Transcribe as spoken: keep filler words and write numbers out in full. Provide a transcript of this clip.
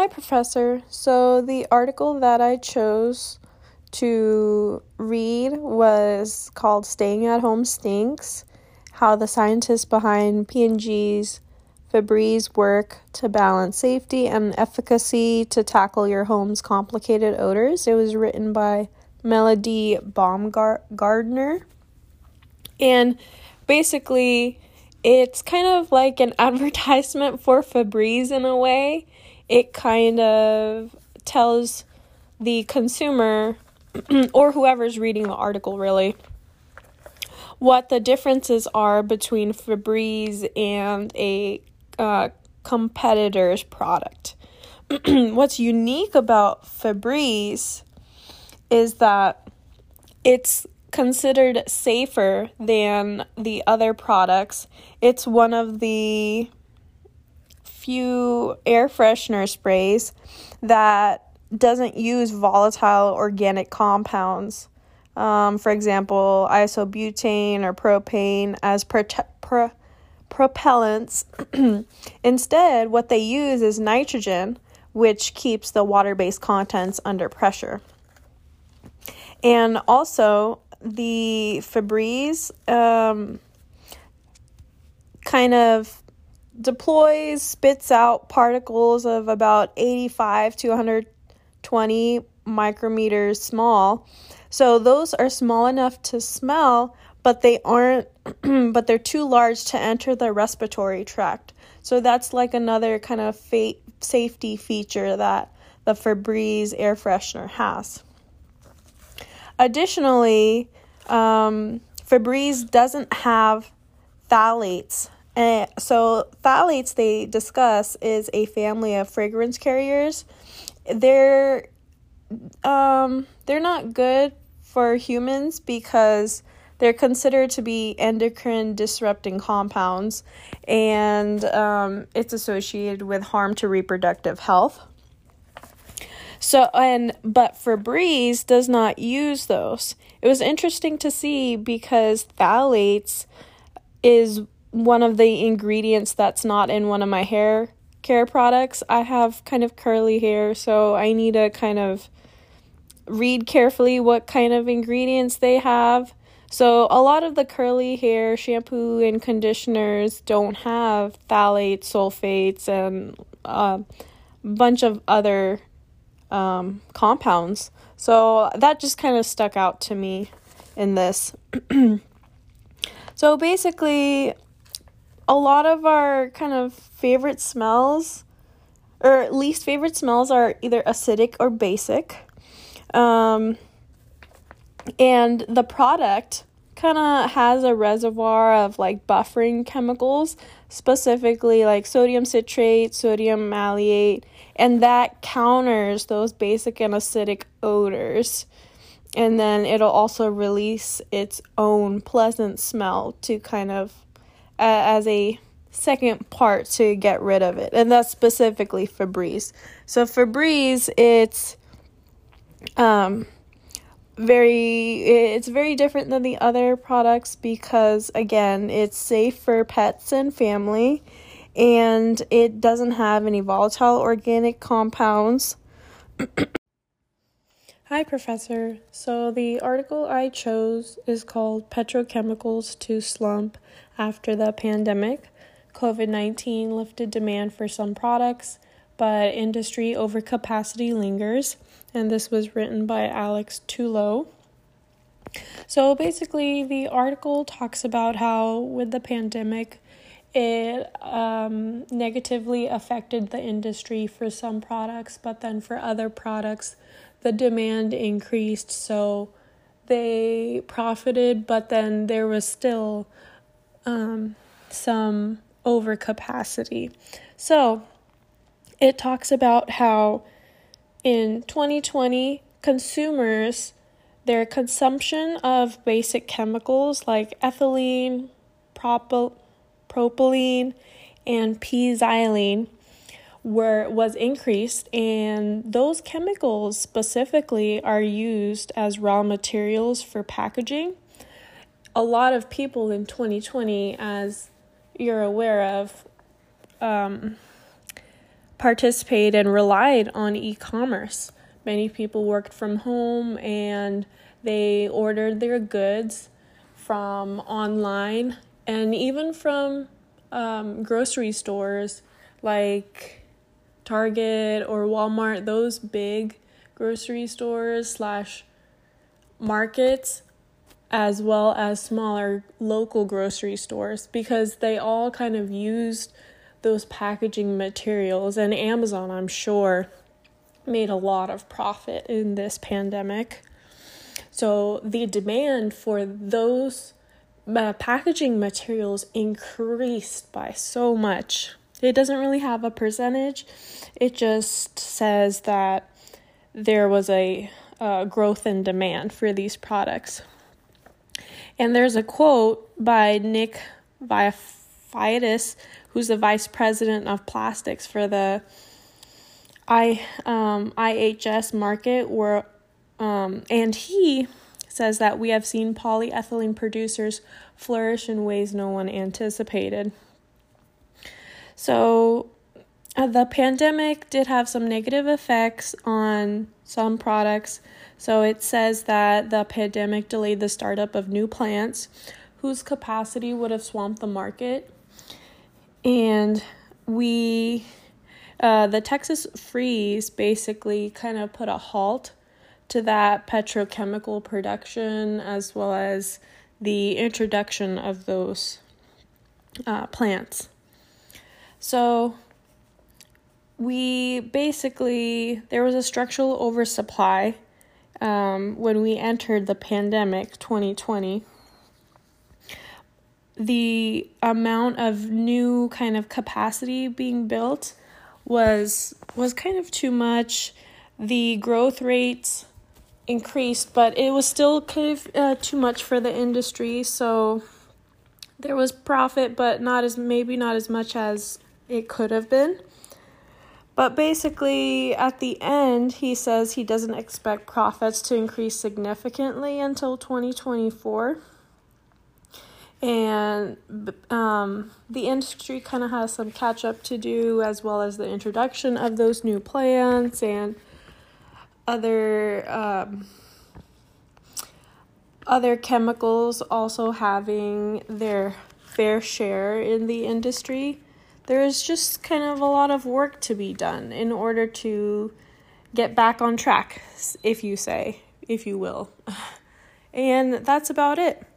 Hi, Professor. So, the article that I chose to read was called Staying at Home Stinks: How the Scientists Behind P and G's Febreze Work to Balance Safety and Efficacy to Tackle Your Home's Complicated Odors. It was written by Melody Baumgardner. And basically, it's kind of like an advertisement for Febreze in a way. It kind of tells the consumer, or whoever's reading the article really, what the differences are between Febreze and a uh, competitor's product. What's unique about Febreze is that it's considered safer than the other products. It's one of the few air freshener sprays that doesn't use volatile organic compounds. Um, for example, isobutane or propane as prote- pro- propellants. Instead, what they use is nitrogen, which keeps the water-based contents under pressure. And also, the Febreze um, kind of deploys, spits out particles of about eighty-five to one hundred twenty micrometers small. So those are small enough to smell, but they aren't, but they're too large to enter the respiratory tract. So that's like another kind of fa- safety feature that the Febreze air freshener has. Additionally, um, Febreze doesn't have phthalates. And so phthalates, they discuss, is a family of fragrance carriers. They're um, they're not good for humans because they're considered to be endocrine disrupting compounds, and um, it's associated with harm to reproductive health. So, and, but Febreze does not use those. It was interesting to see because phthalates is one of the ingredients that's not in one of my hair care products. I have kind of curly hair, so I need to kind of read carefully what kind of ingredients they have. So a lot of the curly hair shampoo and conditioners don't have phthalates, sulfates, and a bunch of other um, compounds. So that just kind of stuck out to me in this. So basically, a lot of our kind of favorite smells, or least favorite smells, are either acidic or basic. Um, and the product kind of has a reservoir of like buffering chemicals, specifically like sodium citrate, sodium malate, and that counters those basic and acidic odors. And then it'll also release its own pleasant smell to kind of uh, as a second part to get rid of it. And that's specifically Febreze. So Febreze, it's um very it's very different than the other products because, again, it's safe for pets and family, and it doesn't have any volatile organic compounds. Hi, Professor. So the article I chose is called Petrochemicals to Slump After the Pandemic. covid nineteen lifted demand for some products, but industry overcapacity lingers. And this was written by Alex Tulo. So basically, the article talks about how with the pandemic, it um, negatively affected the industry for some products, but then for other products, the demand increased, so they profited, but then there was still um, some overcapacity. So it talks about how in twenty twenty, consumers, their consumption of basic chemicals like ethylene, propyl- propylene, and p-xylene were was increased, and those chemicals specifically are used as raw materials for packaging. A lot of people in twenty twenty, as you're aware of, um, participate and relied on e-commerce. Many people worked from home and they ordered their goods from online and even from um, grocery stores like Target or Walmart, those big grocery stores slash markets, as well as smaller local grocery stores, because they all kind of used those packaging materials. And Amazon, I'm sure, made a lot of profit in this pandemic. So the demand for those uh, packaging materials increased by so much. It doesn't really have a percentage. It just says that there was a uh, growth in demand for these products. And there's a quote by Nick Viafidis, who's the vice president of plastics for the I um, I H S market, where, um, and he says that we have seen polyethylene producers flourish in ways no one anticipated. So uh, the pandemic did have some negative effects on some products. So it says that the pandemic delayed the startup of new plants whose capacity would have swamped the market. And we, uh, the Texas freeze basically kind of put a halt to that petrochemical production, as well as the introduction of those uh, plants. So we basically, there was a structural oversupply um, when we entered the pandemic twenty twenty. The amount of new kind of capacity being built was was kind of too much. The growth rates increased, but it was still kind of uh, too much for the industry. So there was profit, but not as maybe not as much as it could have been. But basically, at the end, he says he doesn't expect profits to increase significantly until twenty twenty-four. And um, the industry kind of has some catch up to do, as well as the introduction of those new plants and other um, other chemicals also having their fair share in the industry. There is just kind of a lot of work to be done in order to get back on track, if you say, if you will. And that's about it.